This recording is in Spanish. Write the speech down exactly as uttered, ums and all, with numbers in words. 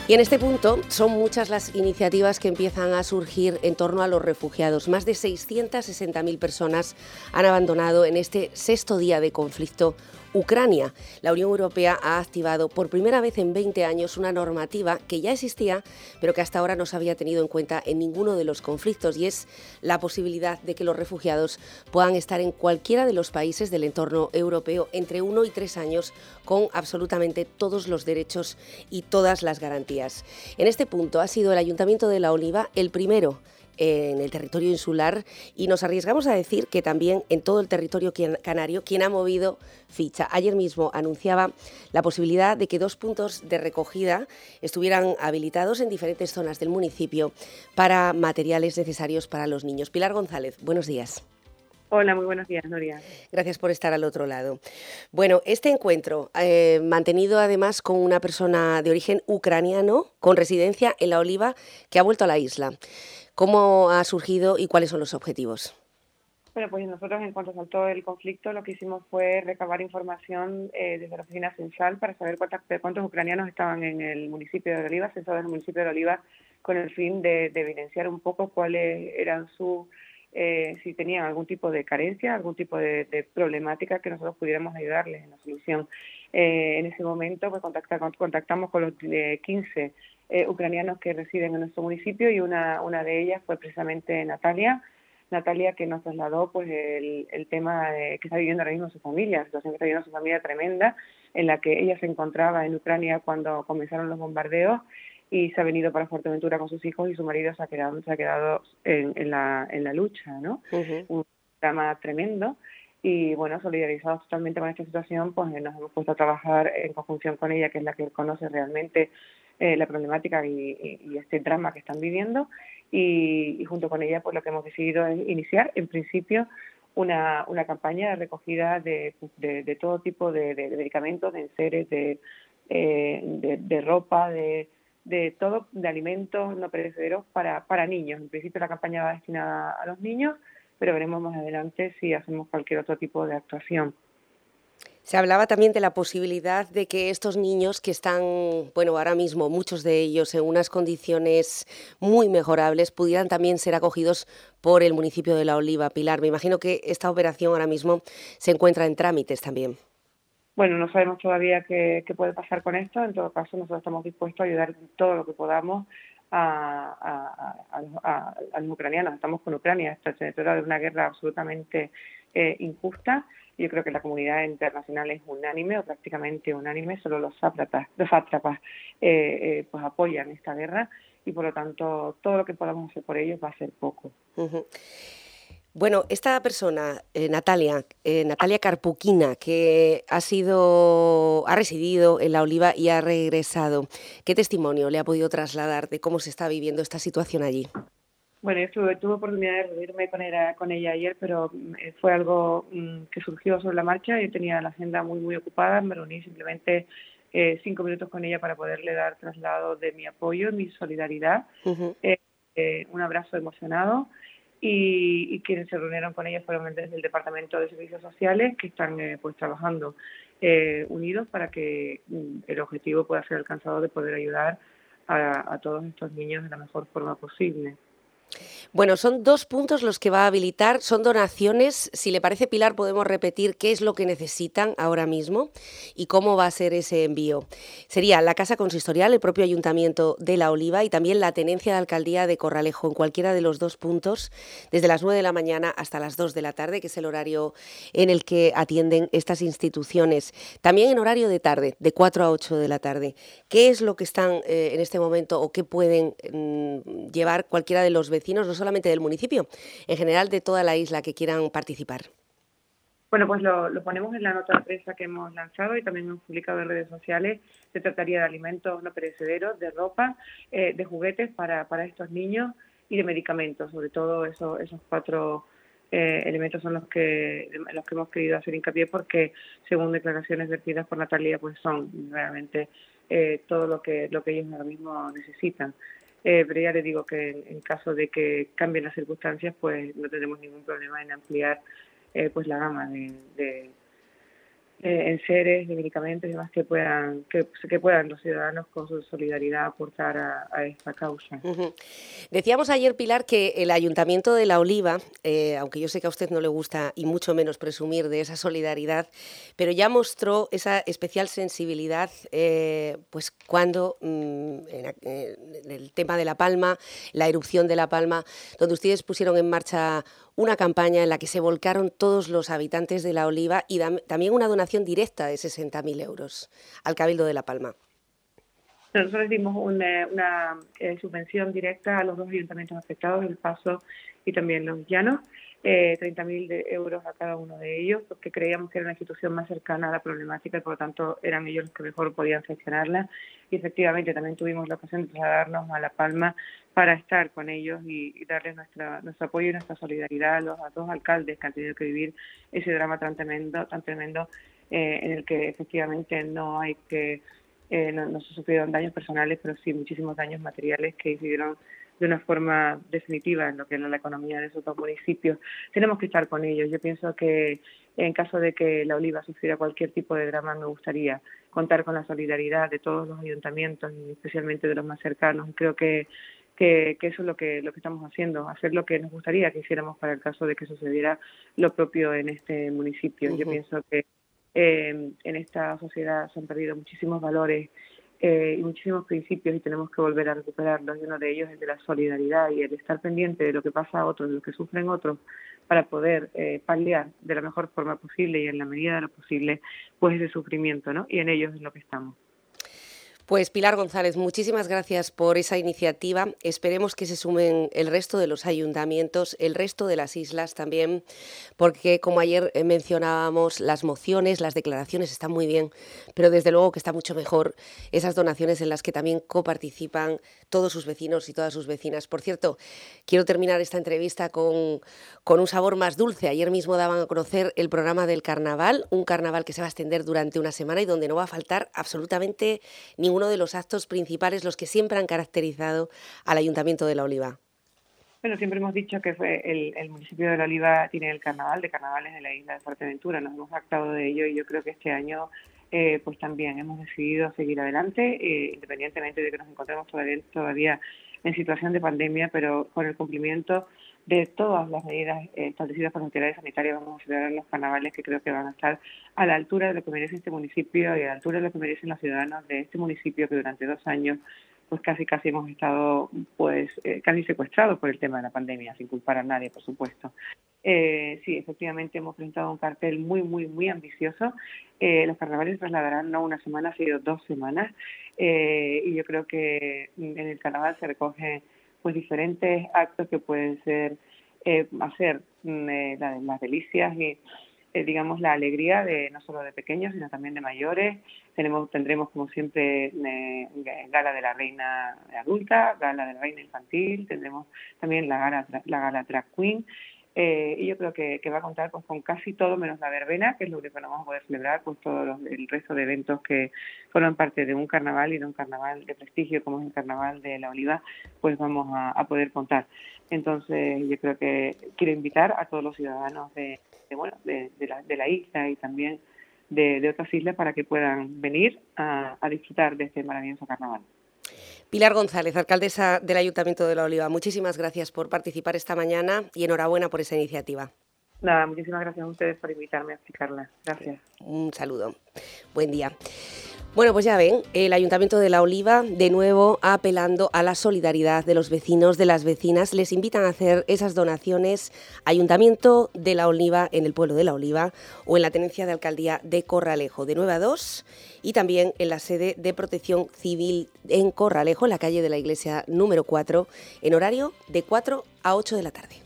Y en este punto son muchas las iniciativas que empiezan a surgir en torno a los refugiados. Más de seiscientas sesenta mil personas han abandonado en este sexto día de conflicto Ucrania. La Unión Europea ha activado por primera vez en veinte años una normativa que ya existía, pero que hasta ahora no se había tenido en cuenta en ninguno de los conflictos, y es la posibilidad de que los refugiados puedan estar en cualquiera de los países del entorno europeo entre uno y tres años con absolutamente todos los derechos y todas las garantías. En este punto ha sido el Ayuntamiento de La Oliva el primero en el territorio insular, y nos arriesgamos a decir que también en todo el territorio canario quien ha movido ficha. Ayer mismo anunciaba la posibilidad de que dos puntos de recogida estuvieran habilitados en diferentes zonas del municipio para materiales necesarios para los niños. Pilar González, buenos días. Hola, muy buenos días, Nuria. Gracias por estar al otro lado. Bueno, este encuentro, eh, mantenido además con una persona de origen ucraniano, con residencia en La Oliva, que ha vuelto a la isla. ¿Cómo ha surgido y cuáles son los objetivos? Bueno, pues nosotros, en cuanto saltó el conflicto, lo que hicimos fue recabar información eh, desde la oficina central para saber cuántas, cuántos ucranianos estaban en el municipio de La Oliva, censados en el municipio de La Oliva, con el fin de, de evidenciar un poco cuáles eran sus, eh, si tenían algún tipo de carencia, algún tipo de, de problemática que nosotros pudiéramos ayudarles en la solución. Eh, en ese momento pues contacta, contactamos con los eh, quince eh, ucranianos que residen en nuestro municipio, y una, una de ellas fue precisamente Natalia, Natalia que nos trasladó pues el, el tema de, que está viviendo ahora mismo su familia, la situación que está viviendo su familia tremenda, en la que ella se encontraba en Ucrania cuando comenzaron los bombardeos, y se ha venido para Fuerteventura con sus hijos, y su marido se ha quedado, se ha quedado en, en, la, en la lucha, ¿no? Uh-huh. Un drama tremendo. Y bueno, solidarizados totalmente con esta situación, pues nos hemos puesto a trabajar en conjunción con ella, que es la que conoce realmente eh, la problemática y, y, y este drama que están viviendo, y, y junto con ella pues lo que hemos decidido es iniciar en principio una, una campaña de recogida de, de, de todo tipo de, de, de medicamentos, de enseres, de, eh, de, de ropa, de, de todo, de alimentos no perecederos para, para niños. En principio la campaña va destinada a los niños, pero veremos más adelante si hacemos cualquier otro tipo de actuación. Se hablaba también de la posibilidad de que estos niños que están, bueno, ahora mismo muchos de ellos en unas condiciones muy mejorables, pudieran también ser acogidos por el municipio de La Oliva. Pilar, me imagino que esta operación ahora mismo se encuentra en trámites también. Bueno, no sabemos todavía qué, qué puede pasar con esto. En todo caso, nosotros estamos dispuestos a ayudar en todo lo que podamos a, a, a, a, a los ucranianos. Estamos con Ucrania, esta se trata de una guerra absolutamente eh, injusta. Yo creo que la comunidad internacional es unánime, o prácticamente unánime. Solo los sátrapas, los sátrapas eh, eh, pues apoyan esta guerra, y por lo tanto todo lo que podamos hacer por ellos va a ser poco. Uh-huh. Bueno, esta persona, eh, Natalia, eh, Natalia Karpukina, que ha sido, ha residido en La Oliva y ha regresado, ¿qué testimonio le ha podido trasladar de cómo se está viviendo esta situación allí? Bueno, yo tuve, tuve oportunidad de reunirme con ella, con ella ayer, pero eh, fue algo mmm, que surgió sobre la marcha. Yo tenía la agenda muy, muy ocupada. Me reuní simplemente eh, cinco minutos con ella para poderle dar traslado de mi apoyo, mi solidaridad, uh-huh. eh, eh, un abrazo emocionado. Y, y quienes se reunieron con ella fueron desde el Departamento de Servicios Sociales, que están eh, pues trabajando eh, unidos para que mm, el objetivo pueda ser alcanzado de poder ayudar a, a todos estos niños de la mejor forma posible. Bueno, son dos puntos los que va a habilitar, son donaciones. Si le parece, Pilar, podemos repetir qué es lo que necesitan ahora mismo y cómo va a ser ese envío. Sería la Casa Consistorial, el propio Ayuntamiento de La Oliva, y también la Tenencia de Alcaldía de Corralejo, en cualquiera de los dos puntos, desde las nueve de la mañana hasta las dos de la tarde, que es el horario en el que atienden estas instituciones. También en horario de tarde, de cuatro a ocho de la tarde. ¿Qué es lo que están eh, en este momento o qué pueden mm, llevar cualquiera de los vecinos, no solamente del municipio, en general de toda la isla, que quieran participar? Bueno, pues lo, lo ponemos en la nota de prensa que hemos lanzado, y también hemos publicado en redes sociales. Se trataría de alimentos no perecederos, de ropa, eh, de juguetes para, para estos niños, y de medicamentos. Sobre todo eso, esos cuatro eh, elementos son los que, los que hemos querido hacer hincapié, porque según declaraciones vertidas por Natalia, pues son realmente eh, todo lo que, lo que ellos ahora mismo necesitan. Eh, pero ya les digo que en, en caso de que cambien las circunstancias, pues no tendremos ningún problema en ampliar eh, pues la gama de, de, eh, enseres, de medicamentos y demás que puedan, que, que puedan los ciudadanos con su solidaridad aportar a, a esta causa. Uh-huh. Decíamos ayer, Pilar, que el Ayuntamiento de La Oliva, eh, aunque yo sé que a usted no le gusta y mucho menos presumir de esa solidaridad, pero ya mostró esa especial sensibilidad eh, pues cuando mmm, en, en el tema de La Palma, la erupción de La Palma, donde ustedes pusieron en marcha una campaña en la que se volcaron todos los habitantes de La Oliva y da, también una donación directa de sesenta mil euros al Cabildo de La Palma. Nosotros dimos una, una eh, subvención directa a los dos ayuntamientos afectados, El Paso y también Los Llanos, eh, treinta mil euros a cada uno de ellos, porque creíamos que era una institución más cercana a la problemática y por lo tanto eran ellos los que mejor podían gestionarla. Y efectivamente también tuvimos la ocasión de trasladarnos a La Palma para estar con ellos y, y darles nuestra, nuestro apoyo y nuestra solidaridad a los a dos alcaldes que han tenido que vivir ese drama tan tremendo, tan tremendo eh, en el que efectivamente no hay que... Eh, no, no se sufrieron daños personales, pero sí muchísimos daños materiales que incidieron de una forma definitiva en lo que era la economía de esos dos municipios. Tenemos que estar con ellos. Yo pienso que en caso de que La Oliva sufriera cualquier tipo de drama, me gustaría contar con la solidaridad de todos los ayuntamientos y especialmente de los más cercanos. Creo que, que, que eso es lo que, lo que estamos haciendo, hacer lo que nos gustaría que hiciéramos para el caso de que sucediera lo propio en este municipio. Uh-huh. Yo pienso que Eh, en esta sociedad se han perdido muchísimos valores eh, y muchísimos principios y tenemos que volver a recuperarlos, y uno de ellos es el de la solidaridad y el estar pendiente de lo que pasa a otros, de lo que sufren otros, para poder eh, paliar de la mejor forma posible y en la medida de lo posible pues ese sufrimiento, ¿no? Y en ellos es lo que estamos. Pues Pilar González, muchísimas gracias por esa iniciativa. Esperemos que se sumen el resto de los ayuntamientos, el resto de las islas también, porque como ayer mencionábamos, las mociones, las declaraciones están muy bien, pero desde luego que está mucho mejor esas donaciones en las que también coparticipan todos sus vecinos y todas sus vecinas. Por cierto, quiero terminar esta entrevista con, con un sabor más dulce. Ayer mismo daban a conocer el programa del carnaval, un carnaval que se va a extender durante una semana y donde no va a faltar absolutamente ningún uno de los actos principales, los que siempre han caracterizado al Ayuntamiento de La Oliva. Bueno, siempre hemos dicho que fue el, el municipio de La Oliva tiene el carnaval de carnavales de la isla de Fuerteventura, nos hemos jactado de ello y yo creo que este año eh, pues también hemos decidido seguir adelante, eh, independientemente de que nos encontremos todavía, todavía en situación de pandemia, pero con el cumplimiento de todas las medidas eh, establecidas por las autoridades sanitarias vamos a celebrar los carnavales que creo que van a estar a la altura de lo que merece este municipio y a la altura de lo que merecen los ciudadanos de este municipio que durante dos años pues casi casi hemos estado pues eh, casi secuestrados por el tema de la pandemia, sin culpar a nadie, por supuesto. Eh, sí, efectivamente hemos presentado un cartel muy, muy, muy ambicioso. Eh, los carnavales se trasladarán no una semana, sino dos semanas. Eh, y yo creo que en el carnaval se recogen pues diferentes actos que pueden ser eh, hacer eh, la, las delicias y eh, digamos la alegría de no solo de pequeños sino también de mayores. Tenemos tendremos como siempre eh, gala de la reina adulta, gala de la reina infantil, tendremos también la gala la gala drag queen. Eh, y yo creo que, que va a contar pues, con casi todo menos la verbena, que es lo que no vamos a poder celebrar, pues todo los, el resto de eventos que forman parte de un carnaval y de un carnaval de prestigio como es el Carnaval de La Oliva, pues vamos a, a poder contar. Entonces yo creo que quiero invitar a todos los ciudadanos de, de, bueno, de, de, la, de la isla y también de, de otras islas para que puedan venir a, a disfrutar de este maravilloso carnaval. Pilar González, alcaldesa del Ayuntamiento de La Oliva, muchísimas gracias por participar esta mañana y enhorabuena por esa iniciativa. Nada, muchísimas gracias a ustedes por invitarme a explicarla. Gracias. Un saludo. Buen día. Bueno, pues ya ven, el Ayuntamiento de La Oliva, de nuevo apelando a la solidaridad de los vecinos, de las vecinas, les invitan a hacer esas donaciones. Ayuntamiento de La Oliva, en el pueblo de La Oliva, o en la tenencia de alcaldía de Corralejo, de nueve a dos, y también en la sede de Protección Civil en Corralejo, en la calle de la Iglesia número cuatro, en horario de cuatro a ocho de la tarde.